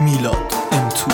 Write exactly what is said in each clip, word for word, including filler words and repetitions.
میلاد ام تو.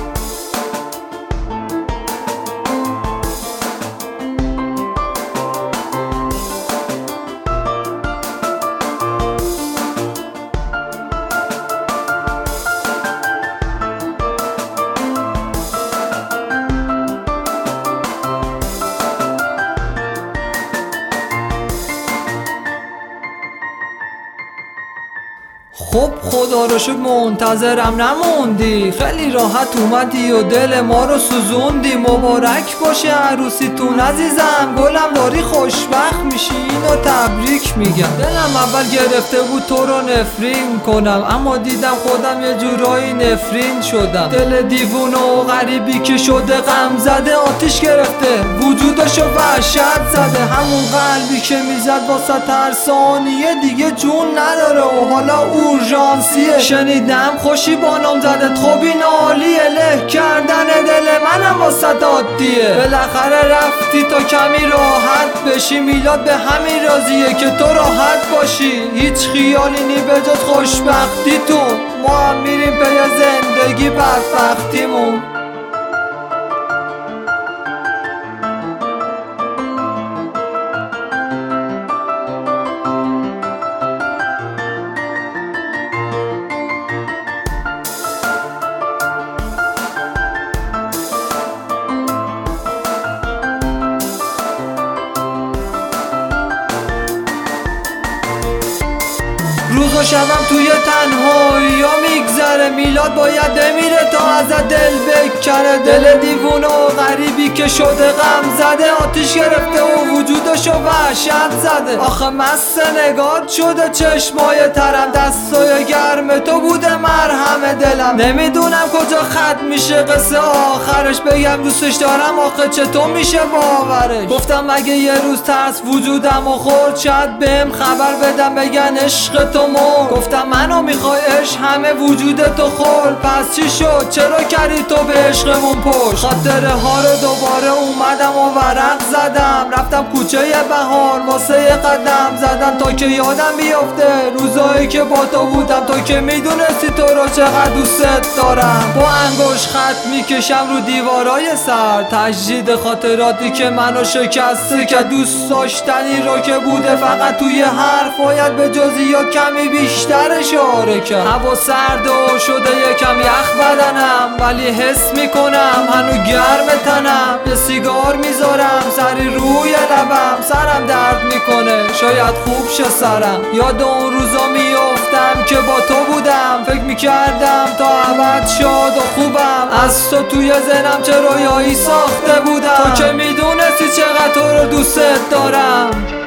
خب خدا رو شکر منتظرم نموندی، خیلی راحت اومدی و دل ما رو سوزوندی. مبارک باشه عروسیتون عزیزم، گلم داری خوشبخت میشی، اینو تبریک میگم. دلم اول گرفته بود تو رو نفرین کنم، اما دیدم خودم یه جورایی نفرین شدم. دل دیوونه و غریبی که شده غم زده، آتیش گرفته وجودشو وحشت زده. همون قلبی که میزد واسه هر ثانیه دیگه جون نداره و حالا اورژانسیه. شنیدم خوشی با نام زدت، خب این عالیه، له کردن دل منم واسه عادیه. بالاخره رفتی تا کمی راحت بشی، میلاد به همین راضیه که تو راحت باشی. هیچ خیالی نی به جز خوشبختی تو، ما هم میریم به یه زندگی بدبختیمون. روز و شبم توی تنهایی ها میگذره، میلاد باید بمیره تا ازت دل بکنه. دل دیوونه و غریبی که شده غم زده، آتیش گرفته و وجودشو وحشت زده. آخه مست نگات شده چشمای ترم، دستای گرم تو بوده مرهم دلم. نمیدونم کجا ختم میشه قصه آخرش، بگم دوستش دارم آخه چطور میشه باورش. گفتم مگه یه روز ترس وجودم و خورد، شاید بهم خبر بدم بگن عشق تو مرد. گفتم منو میخوای عشق، همه وجود تو خورد، پس چی شد چرا کردی تو به عشقمون پشت؟ خاطره ها رو دوباره اومدم و ورق زدم، رفتم کوچه بهار واسه یه قدم زدم تا که یادم بیفته روزایی که با تو بودم. تو که میدونستی تو رو چقدر دوست دارم، با انگوش خط میکشم رو دیوارای سر، تجدید خاطراتی که منو شکسته، که دوست داشتنی رو که بوده فقط توی حرف، باید به جزئی یا کمی بیشتر اشاره کرد. هوا سرد و شده یکم یخ بدنم، ولی حس میکنم هنو گرم تنم. یه سیگار میذارم سری روی لبم، سرم درد میکنه شاید خوب شه سرم. یاد اون روزا میافتم که با تو بودم، فکر میکردم تا ابد شاد و خوبم. از تو توی ذهنم چه رویایی ساخته بودم، تو که میدونستی چقدر تو رو دوست دارم.